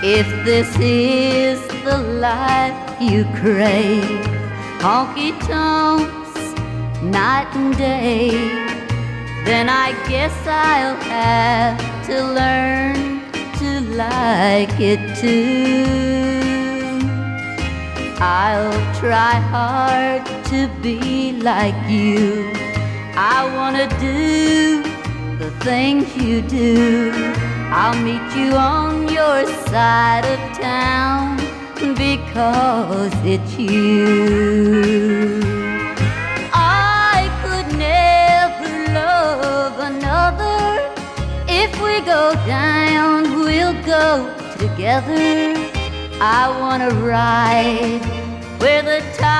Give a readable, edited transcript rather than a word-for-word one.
If this is the life you crave, honky-tonks night and day, then I guess I'll have to learn to like it too. I'll try hard to be like you. I wanna do the things you do. I'll meet you on your side of town because it's you. I could never love another. If we go down, we'll go together. I wanna ride where the tide